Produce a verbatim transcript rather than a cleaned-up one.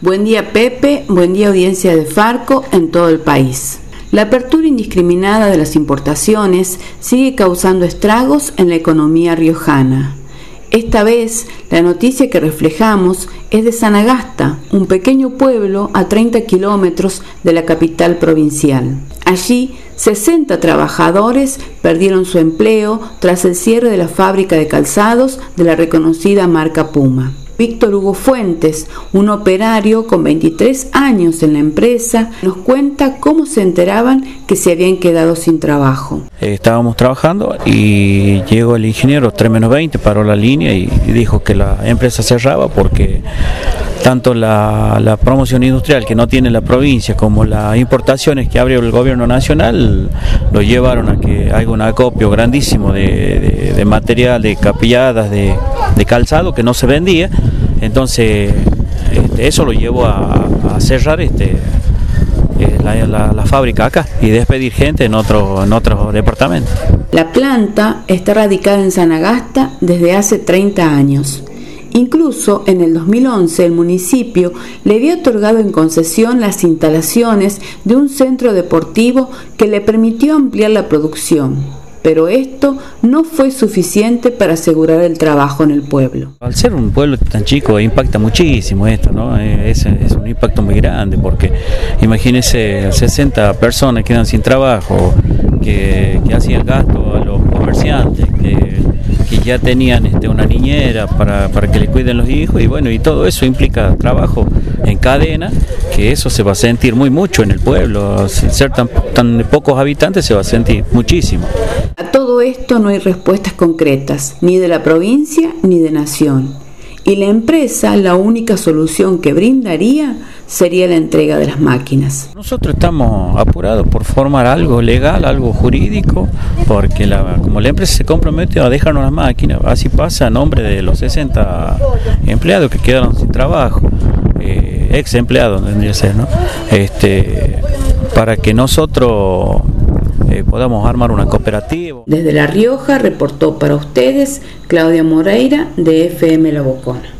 Buen día Pepe, buen día audiencia de Farco en todo el país. La apertura indiscriminada de las importaciones sigue causando estragos en la economía riojana. Esta vez, la noticia que reflejamos es de Sanagasta, un pequeño pueblo a treinta kilómetros de la capital provincial. Allí, sesenta trabajadores perdieron su empleo tras el cierre de la fábrica de calzados de la reconocida marca Puma. Víctor Hugo Fuentes, un operario con veintitrés años en la empresa, nos cuenta cómo se enteraban que se habían quedado sin trabajo. Eh, estábamos trabajando y llegó el ingeniero tres menos veinte, paró la línea y, y dijo que la empresa cerraba porque tanto la, la promoción industrial que no tiene la provincia como las importaciones que abrió el gobierno nacional lo llevaron a que haya un acopio grandísimo de, de, de material, de capilladas, de, de calzado que no se vendía. Entonces este, eso lo llevó a, a cerrar este, eh, la, la, la fábrica acá y despedir gente en otro, en otros departamentos. La planta está radicada en Sanagasta desde hace treinta años. Incluso en el dos mil once el municipio le había otorgado en concesión las instalaciones de un centro deportivo que le permitió ampliar la producción. Pero esto no fue suficiente para asegurar el trabajo en el pueblo. Al ser un pueblo tan chico impacta muchísimo esto, ¿no? Es, es un impacto muy grande porque imagínense sesenta personas quedan sin trabajo, que, que hacían gasto a los comerciantes, que, que ya tenían este, una niñera para, para que le cuiden los hijos y bueno, y todo eso implica trabajo en cadena, que eso se va a sentir muy mucho en el pueblo. Al ser tan, tan pocos habitantes se va a sentir muchísimo. A todo esto no hay respuestas concretas, ni de la provincia ni de Nación. Y la empresa, la única solución que brindaría sería la entrega de las máquinas. Nosotros estamos apurados por formar algo legal, algo jurídico, porque la, como la empresa se comprometió a dejarnos las máquinas, así pasa a nombre de los sesenta empleados que quedaron sin trabajo, eh, ex empleados tendría que ser, ¿no? Este, para que nosotros Eh, podamos armar una cooperativa. Desde La Rioja reportó para ustedes Claudia Moreira de F M La Bocona.